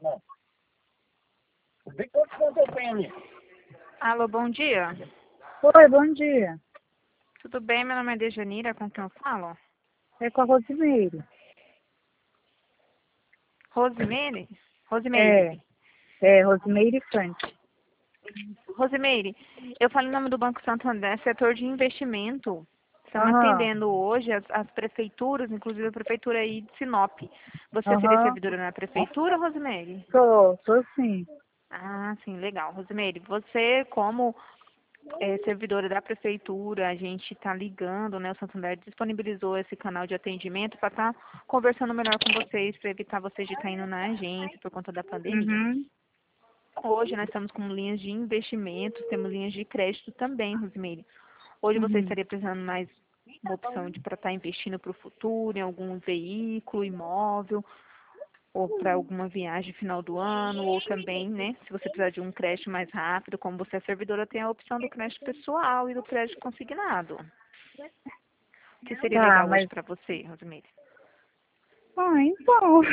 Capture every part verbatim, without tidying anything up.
Alô, bom dia. Oi, bom dia. Tudo bem? Meu nome é Dejanira, com quem eu falo? É com a Rosimeire. Rosimeire? É, Rosimeire. é Rosimeire Frank. Rosimeire, eu falo em nome do Banco Santander, setor de investimento. Estamos Aham, atendendo hoje as, as prefeituras, inclusive a prefeitura aí de Sinop. Você seria aham. servidora na prefeitura, Rosimeire? Sou, sou sim. Ah, sim, legal. Rosimeire, você como é, servidora da prefeitura, a gente está ligando, né? O Santander disponibilizou esse canal de atendimento para estar conversando melhor com vocês, para evitar vocês de estar indo na agência por conta da pandemia. Uhum, Hoje nós estamos com linhas de investimentos, temos linhas de crédito também, Rosimeire. Hoje você uhum. estaria precisando mais uma opção de para estar investindo para o futuro, em algum veículo, imóvel, ou para alguma viagem final do ano, ou também, né, se você precisar de um crédito mais rápido, como você é servidora, tem a opção do crédito pessoal e do crédito consignado. O que seria Tá, legal hoje mas... para você, Rosimeire? Ah, então...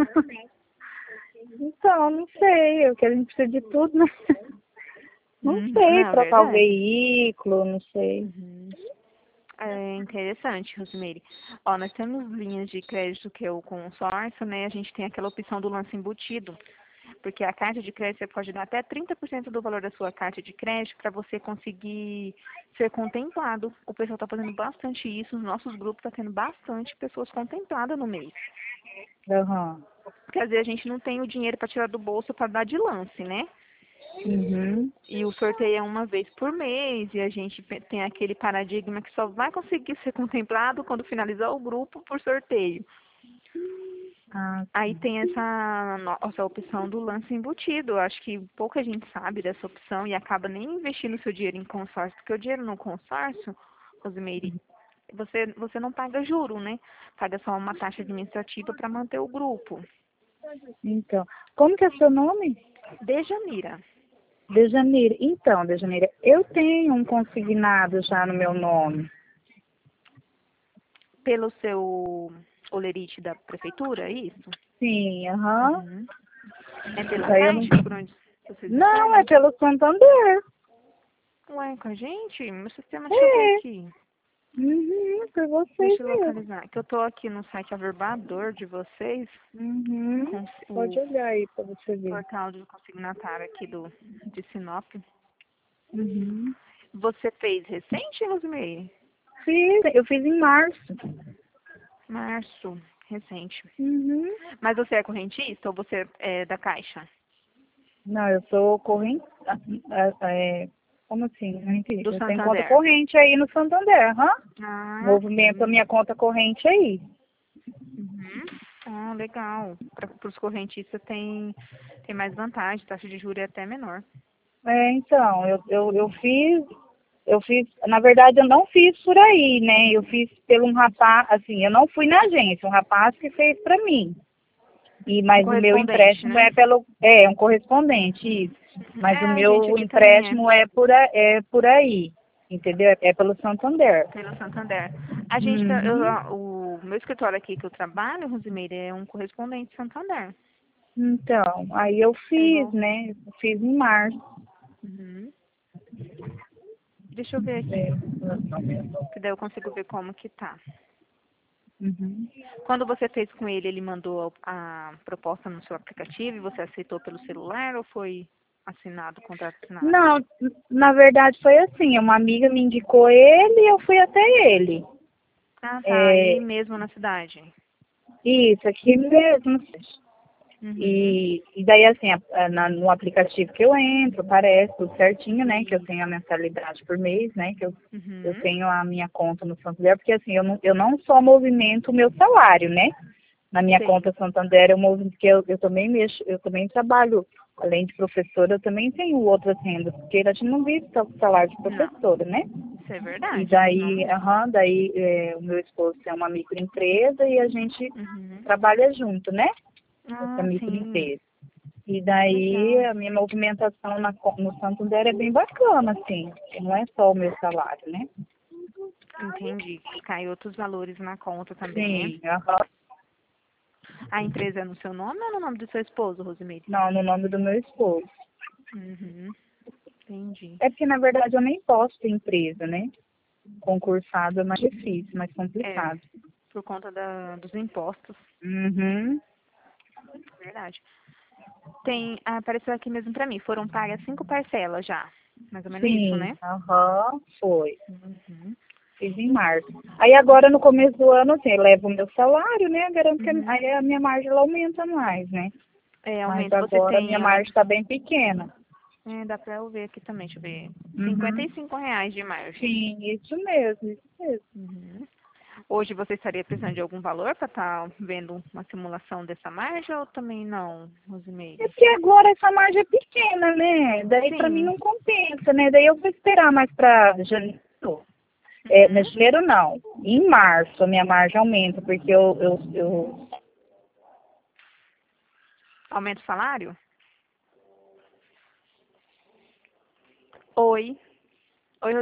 Então, não sei, eu quero a gente precisa de tudo, né? Não Uhum, sei, não, trocar o verdade. veículo, não sei. Uhum. É interessante, Rosimeire. Ó, nós temos linhas de crédito que é o consórcio, né? A gente tem aquela opção do lance embutido, porque a carta de crédito você pode dar até trinta por cento do valor da sua carta de crédito para você conseguir ser contemplado. O pessoal está fazendo bastante isso, os nossos grupos estão tendo bastante pessoas contempladas no mês. Aham. Porque às vezes a gente não tem o dinheiro para tirar do bolso para dar de lance, né? Uhum. E o sorteio é uma vez por mês, e a gente pe- tem aquele paradigma que só vai conseguir ser contemplado quando finalizar o grupo por sorteio. Ah, Aí sim. tem essa nossa opção do lance embutido. Eu acho que pouca gente sabe dessa opção e acaba nem investindo seu dinheiro em consórcio, porque o dinheiro no consórcio, Rosimeire, você, você não paga juro, né? Paga só uma taxa administrativa para manter o grupo. Então, como que é seu nome? Dejanira, Dejanira. Então, Dejanira, eu tenho um consignado já no meu nome. pelo seu olerite da prefeitura, é isso? Sim, aham. Uhum. É pela Daí eu não... Caixa, por onde vocês Não, é recebem? pelo Santander. Ué, com a gente? Meu sistema, deixa eu ver É. aqui. Uhum, por vocês Deixa eu mesmo. localizar. Que eu tô aqui no site Averbador de vocês, Uhum. com Pode o olhar aí pra você ver. portal de consignatário aqui do, de Sinop. Uhum. Você fez recente, Rosimeire? Fiz, eu fiz em março. Março, recente. Uhum. Mas você é correntista ou você é da Caixa? Não, eu sou corrente. É, como assim? Não entendi. Do Eu tenho conta Santander? corrente aí no Santander, aham. Ah, Movimento a sim. minha conta corrente aí. Uhum. Ah, legal. Para os correntistas tem, tem mais vantagem, taxa de juros é até menor. É, então, eu, eu, eu fiz, eu fiz, na verdade eu não fiz por aí, né? Eu fiz pelo um rapaz, assim, eu não fui na agência, um rapaz que fez para mim. E, Um mas o meu correspondente, empréstimo né? é pelo, é, um correspondente, isso. Mas É, o a gente meu aqui também é, empréstimo é por, a- é por aí, entendeu? É pelo Santander. pelo Santander. A gente, tá- eu, Uhum. o meu escritório aqui que eu trabalho, Rosimeire, é um correspondente Santander. Então, aí eu É fiz, igual. né? Eu fiz em março. Uhum. Deixa eu ver É. aqui, que daí eu consigo ver como que tá. Uhum. Quando você fez com ele, ele mandou a proposta no seu aplicativo e você aceitou pelo celular ou foi assinado, contrato assinado? Não, na verdade foi assim, uma amiga me indicou ele e eu fui até ele. Ah, tá. Aí É, mesmo na cidade. isso, aqui mesmo. Uhum. E, e daí, assim, a- a- na- no aplicativo que eu entro, parece tudo certinho, né? Que eu tenho a Isso. mensalidade por mês, né? Que eu, eu Uhum. tenho a minha conta no Santander, porque assim, eu não, eu não só movimento o meu salário, né? Na minha Sei. conta Santander, eu movimento, porque eu, eu também mexo, eu também trabalho, além de professora, eu também tenho outras rendas, porque a gente não vive só com salário de Não, professora, né? isso é E verdade. Não daí, mesmo. aham, daí é, o meu esposo tem uma microempresa e a gente Uhum. trabalha junto, né? Essa Ah, sim. microempresa. E daí Legal. a minha movimentação na, co- no Santander é bem bacana, assim. Não é só o meu salário, né? Entendi. Cai outros valores na conta também, né? Sim, aham. A empresa é no seu nome ou no nome do seu esposo, Rosimeire? Não, no nome do meu esposo. Uhum. Entendi. É porque, na verdade, eu nem posso ter empresa, né? Concursado é mais difícil, mais É, complicado. por conta da, dos impostos, Uhum. verdade. Tem, ah, apareceu aqui mesmo pra mim, foram pagas cinco parcelas já. Mais ou menos isso, Sim, né? aham, foi. Uhum. Fiz em março. Aí agora, no começo do ano, assim, eu levo o meu salário, né? Garanto que Uhum. aí a minha margem ela aumenta mais, né? É, Mas aumento. Você agora a minha tem, ó, margem está bem pequena. é, dá pra eu ver aqui também, deixa eu ver. cinquenta e Uhum. cinco reais de margem. Sim, isso mesmo, isso mesmo. Uhum. Hoje você estaria precisando de algum valor para estar vendo uma simulação dessa margem ou também não, É Rosimeire? porque agora essa margem é pequena, né? Daí pra mim Sim. não compensa, né? Daí eu vou esperar mais pra janeiro. É, Uhum. mas janeiro não. Em março a minha margem aumenta, porque eu, eu, eu Aumenta o salário? Oi.